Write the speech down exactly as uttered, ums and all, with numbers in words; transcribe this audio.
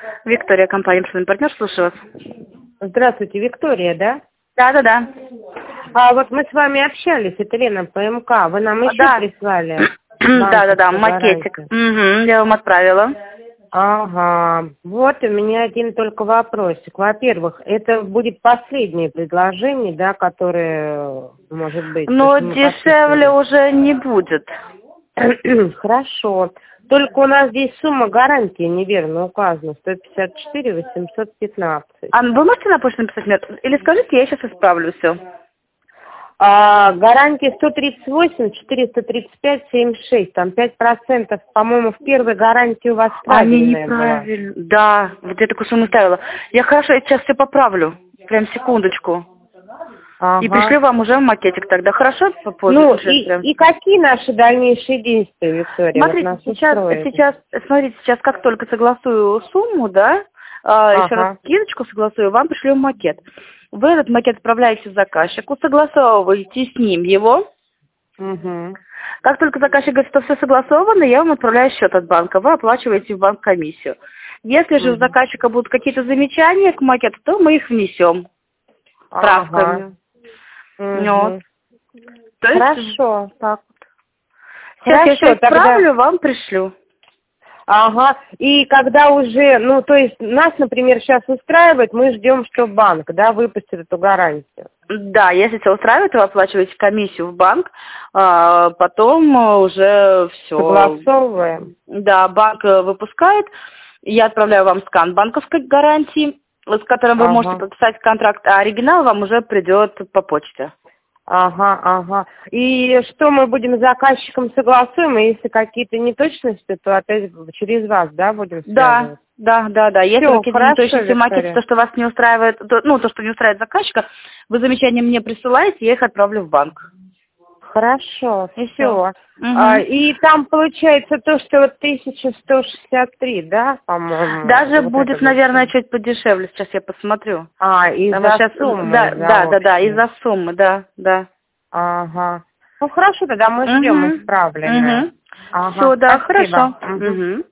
Виктория, компания «Информационный партнер», слушаю вас. Здравствуйте, Виктория, да? Да-да-да. А вот мы с вами общались, это Лена ПМК, вы нам еще Да. прислали? Да-да-да, макетик. Угу, я вам отправила. Ага, вот у меня один только вопросик. Во-первых, это будет последнее предложение, да, которое может быть? Но дешевле уже не будет. Хорошо. Только у нас здесь сумма гарантии неверно указана. сто пятьдесят четыре восемьсот пятнадцать. А вы можете на почту написать мне? Или скажите, я сейчас исправлю все. А, гарантия сто тридцать восемь четыреста тридцать пять семьдесят шесть. Там пять процентов, по-моему, в первой гарантии у вас правильная была. неправильно. Да, вот я такую сумму ставила. Я хорошо, я сейчас все поправлю. Прям секундочку. Ага. И пришлю вам уже макетик тогда. Хорошо? Попозже. Ну, и, и какие наши дальнейшие действия, Виктория? Смотрите, вот сейчас, сейчас, смотрите, сейчас как только согласую сумму, да, ага. еще раз скидочку согласую, вам пришлю макет. Вы этот макет отправляете заказчику, согласовываете с ним его. Угу. Как только заказчик говорит, что все согласовано, я вам отправляю счет от банка, вы оплачиваете в банк комиссию. Если же угу. у заказчика будут какие-то замечания к макету, то мы их внесем справками. Ага. Вот. То Хорошо. Есть, так вот. Сейчас Хорошо, я все исправлю, тогда... вам пришлю. Ага. И когда уже, ну, то есть нас, например, сейчас устраивает, мы ждем, что банк, да, выпустит эту гарантию. Да, если все устраивает, вы оплачиваете комиссию в банк, а потом уже все. Согласовываем. Да, банк выпускает, я отправляю вам скан банковской гарантии, с которым вы ага. можете подписать контракт, а оригинал вам уже придет по почте. Ага, ага. И что мы будем с заказчиком согласуем, и если какие-то неточности, то опять через вас, да, будем связываться? Да, да, да, да. Если Всё, какие-то хорошо, неточности в макете, то, что вас не устраивает, то, ну, то, что не устраивает заказчика, вы замечания мне присылаете, я их отправлю в банк. Хорошо, и все. Угу. А, и там получается то, что вот тысяча сто шестьдесят три, да, по-моему? Даже вот будет, наверное, чуть подешевле. Сейчас я посмотрю. А, из-за сейчас... суммы? Да, из-за да, да, да, из-за суммы, да, да. Ага. Ну хорошо, тогда мы Угу. ждем исправленное. Угу. Ага. Все, да, Спасибо. хорошо. Угу. Угу.